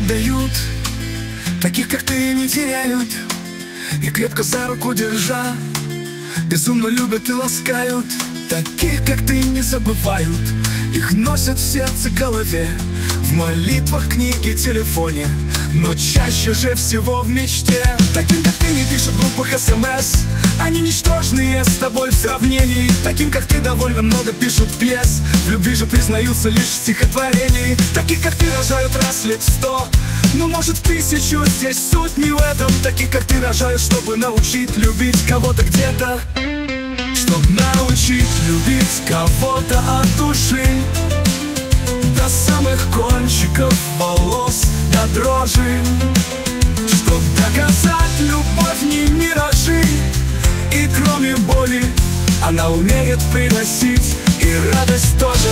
отдают, таких, как ты, не теряют. И крепко за руку держа, безумно любят и ласкают. Таких, как ты, не забывают, их носят в сердце, голове, в молитвах, книге, телефоне, но чаще же всего в мечте. Таким, как ты, не пишут в группах СМС, они ничтожные с тобой в сравнении. Таким, как ты, довольно много пишут пьес, в любви же признаются лишь в стихотворении. Таких, как ты, рожают раз лет 100, ну может 1000, здесь суть не в этом. Таких, как ты, рожают, чтобы научить любить кого-то где-то, чтоб научить любить кого-то от души, до самых кончиков волос, до дрожи. Чтоб доказать, любовь не миражи, и кроме боли она умеет приносить и радость тоже.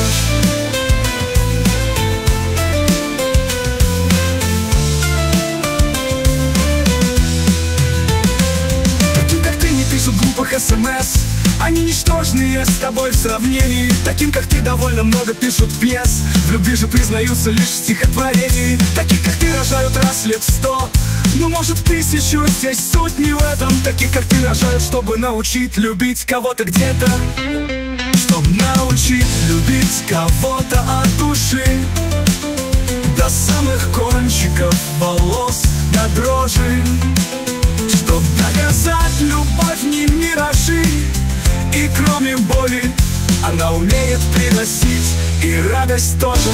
Таким, как ты, не пишут в группах СМС, они ничтожные с тобой в сравнении. Таким, как ты, довольно много пишут пьес, в любви же признаются лишь в стихотворении. Таких, как ты, рожают раз лет 100, ну может 1000, здесь суть не в этом. Таких, как ты, рожают, чтобы научить любить кого-то где-то, чтоб научить любить кого-то от души, до самых кончиков волос, до дрожи. Чтоб доказать, любовь не миражи, и кроме боли она умеет приносить и радость тоже.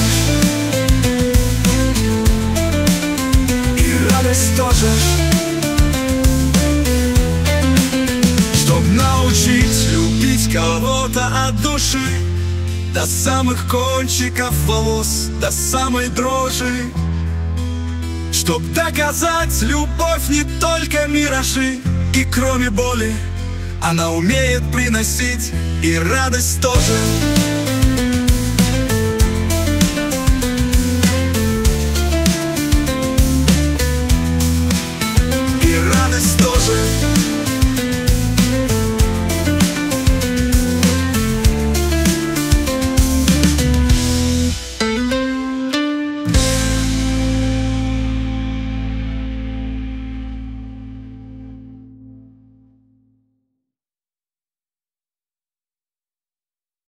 И радость тоже. Чтоб научить любить кого-то от души, до самых кончиков волос, до самой дрожи. Чтоб доказать, любовь не только миражи, и кроме боли она умеет приносить и радость тоже.